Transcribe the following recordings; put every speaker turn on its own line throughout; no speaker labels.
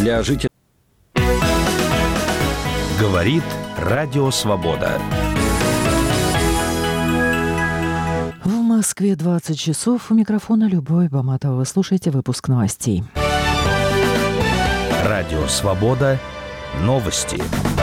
для жителей.
Говорит Радио Свобода.
В Москве 20 часов. У микрофона Любовь Баматова. Вы слушаете выпуск новостей.
Радио Свобода. Новости.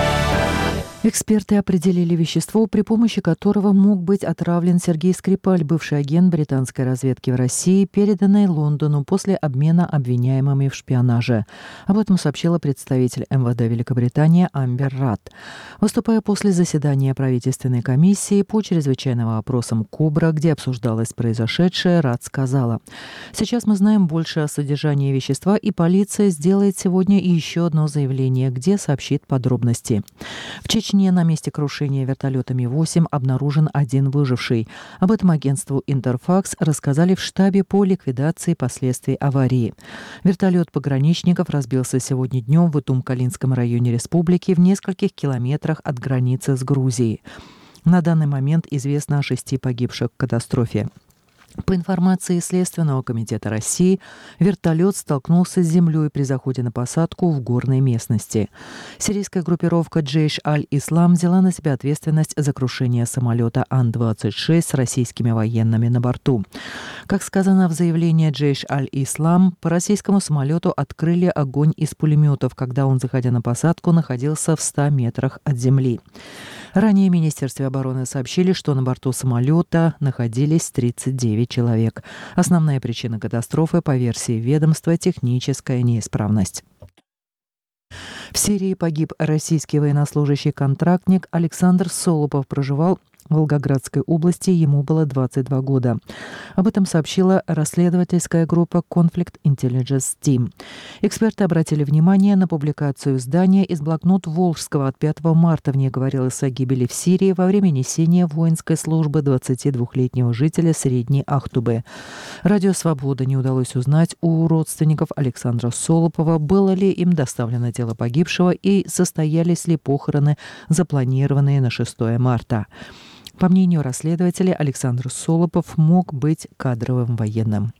Эксперты определили вещество, при помощи которого мог быть отравлен Сергей Скрипаль, бывший агент британской разведки в России, переданный Лондону после обмена обвиняемыми в шпионаже. Об этом сообщила представитель МВД Великобритании Амбер Рад. Выступая после заседания правительственной комиссии по чрезвычайным вопросам КОБРА, где обсуждалось произошедшее, Рад сказала: «Сейчас мы знаем больше о содержании вещества, и полиция сделает сегодня еще одно заявление, где сообщит подробности». В Чечне на месте крушения вертолета Ми-8 обнаружен один выживший. Об этом агентству «Интерфакс» рассказали в штабе по ликвидации последствий аварии. Вертолет пограничников разбился сегодня днем в Итум-Калинском районе республики в нескольких километрах от границы с Грузией. На данный момент известно о 6 погибших в катастрофе. По информации Следственного комитета России, вертолет столкнулся с землей при заходе на посадку в горной местности. Сирийская группировка Джейш Аль-Ислам взяла на себя ответственность за крушение самолета Ан-26 с российскими военными на борту. Как сказано в заявлении Джейш Аль-Ислам, по российскому самолету открыли огонь из пулеметов, когда он, заходя на посадку, находился в 100 метрах от земли. Ранее в Министерстве обороны сообщили, что на борту самолета находились 39 человек. Основная причина катастрофы, по версии ведомства, техническая неисправность. В Сирии погиб российский военнослужащий-контрактник Александр Солопов, проживал в Волгоградской области, ему было 22 года. Об этом сообщила расследовательская группа Conflict Intelligence Team. Эксперты обратили внимание на публикацию издания из блокнот Волжского от 5 марта. В ней говорилось о гибели в Сирии во время несения воинской службы 22-летнего жителя Средней Ахтубы. Радио «Свобода» не удалось узнать у родственников Александра Солопова, было ли им доставлено тело погибшего и состоялись ли похороны, запланированные на 6 марта. По мнению расследователей, Александр Солопов мог быть кадровым военным.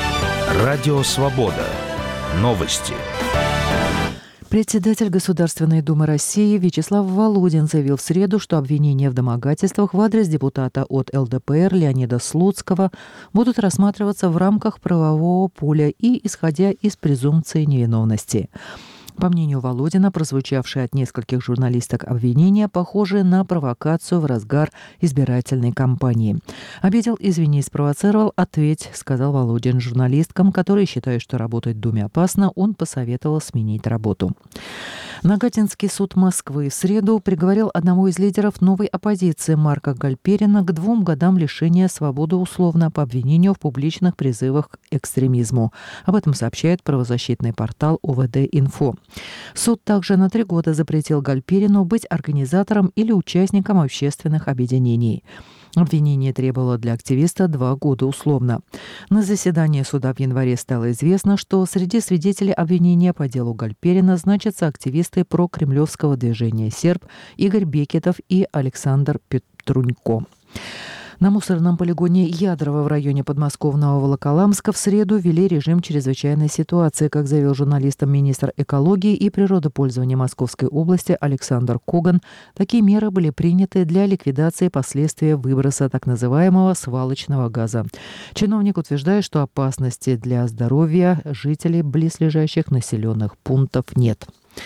Радио Свобода. Новости.
Председатель Государственной Думы России Вячеслав Володин заявил в среду, что обвинения в домогательствах в адрес депутата от ЛДПР Леонида Слуцкого будут рассматриваться в рамках правового поля и исходя из презумпции невиновности. По мнению Володина, прозвучавшие от нескольких журналисток обвинения похожи на провокацию в разгар избирательной кампании. «Обидел, извини, спровоцировал, ответь», — сказал Володин журналисткам, которые считают, что работать в Думе опасно. Он посоветовал сменить работу. Нагатинский суд Москвы в среду приговорил одного из лидеров новой оппозиции Марка Гальперина к 2 годам лишения свободы условно по обвинению в публичных призывах к экстремизму. Об этом сообщает правозащитный портал ОВД-Инфо. Суд также на 3 года запретил Гальперину быть организатором или участником общественных объединений. Обвинение требовало для активиста 2 года условно. На заседании суда в январе стало известно, что среди свидетелей обвинения по делу Гальперина значатся активисты прокремлевского движения «Серб» Игорь Бекетов и Александр Петрунько. На мусорном полигоне Ядрово в районе подмосковного Волоколамска в среду ввели режим чрезвычайной ситуации. Как заявил журналистам министр экологии и природопользования Московской области Александр Коган, такие меры были приняты для ликвидации последствий выброса так называемого свалочного газа. Чиновник утверждает, что опасности для здоровья жителей близлежащих населенных пунктов нет.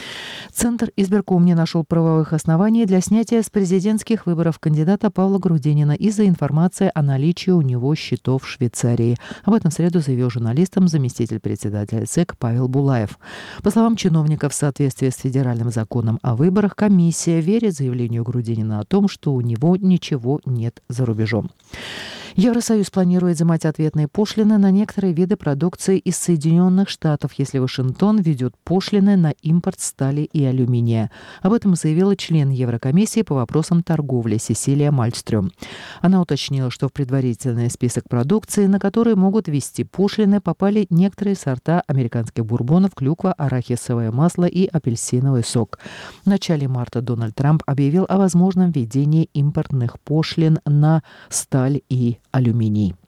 Центр избирком не нашел правовых оснований для снятия с президентских выборов кандидата Павла Грудинина из-за информации о наличии у него счетов в Швейцарии. Об этом в среду заявил журналистам заместитель председателя ЦИК Павел Булаев. По словам чиновников, в соответствии с федеральным законом о выборах, комиссия верит заявлению Грудинина о том, что у него ничего нет за рубежом. Евросоюз планирует взимать ответные пошлины на некоторые виды продукции из Соединенных Штатов, если Вашингтон введет пошлины на импорт стали и алюминия. Об этом заявила член Еврокомиссии по вопросам торговли Сесилия Мальстрём. Она уточнила, что в предварительный список продукции, на который могут ввести пошлины, попали некоторые сорта американских бурбонов, клюква, арахисовое масло и апельсиновый сок. В начале марта Дональд Трамп объявил о возможном введении импортных пошлин на сталь и алюминий.